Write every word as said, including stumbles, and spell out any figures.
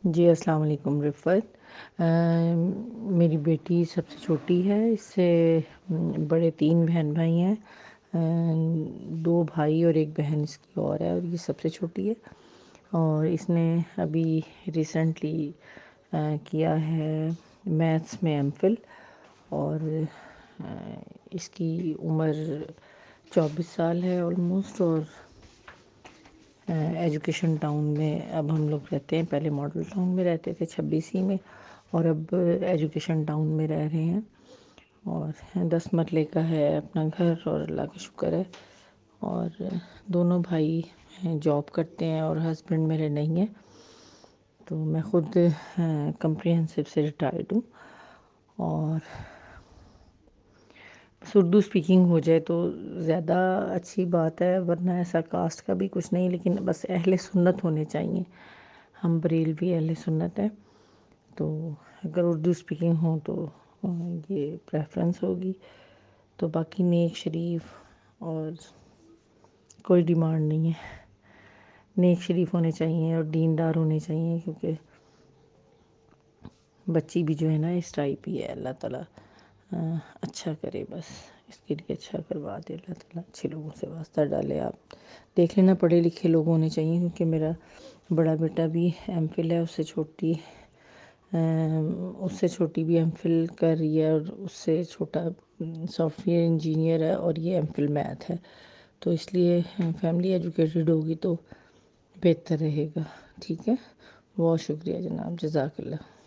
جی السلام علیکم رفت. میری بیٹی سب سے چھوٹی ہے، اس سے بڑے تین بہن بھائی ہیں، دو بھائی اور ایک بہن اس کی اور ہے، اور یہ سب سے چھوٹی ہے. اور اس نے ابھی ریسنٹلی کیا ہے میتھس میں ایم فل، اور اس کی عمر چوبیس سال ہے آلموسٹ. اور ایجوکیشن ٹاؤن میں اب ہم لوگ رہتے ہیں، پہلے ماڈل ٹاؤن میں رہتے تھے چھبیسی میں، اور اب ایجوکیشن ٹاؤن میں رہ رہے ہیں. اور دس مرلے کا ہے اپنا گھر، اور اللہ کا شکر ہے. اور دونوں بھائی جاب کرتے ہیں، اور ہسبینڈ میرے نہیں ہیں. تو میں خود کمپریہنسو سے ریٹائرڈ ہوں. اور بس اردو اسپیکنگ ہو جائے تو زیادہ اچھی بات ہے، ورنہ ایسا کاسٹ کا بھی کچھ نہیں، لیکن بس اہل سنت ہونے چاہیے. ہم بریلوی اہل سنت ہیں، تو اگر اردو اسپیکنگ ہو تو یہ پریفرنس ہوگی. تو باقی نیک شریف اور کوئی ڈیمانڈ نہیں ہے. نیک شریف ہونے چاہیے اور دیندار ہونے چاہیے، کیونکہ بچی بھی جو ہے نا اس ٹائپ ہی ہے. اللہ تعالیٰ اچھا کرے، بس اس کے لیے اچھا کروا دے اللہ تعالیٰ، اچھے لوگوں سے واسطہ ڈالے. آپ دیکھ لینا، پڑھے لکھے لوگ ہونے چاہیے، کیونکہ میرا بڑا بیٹا بھی ایم فل ہے، اس سے چھوٹی اس سے چھوٹی بھی ایم فل کر رہی ہے، اور اس سے چھوٹا سافٹ ویئر انجینئر ہے، اور یہ ایم فل میتھ ہے. تو اس لیے فیملی ایجوکیٹڈ ہوگی تو بہتر رہے گا. ٹھیک ہے، بہت شکریہ جناب، جزاک اللہ.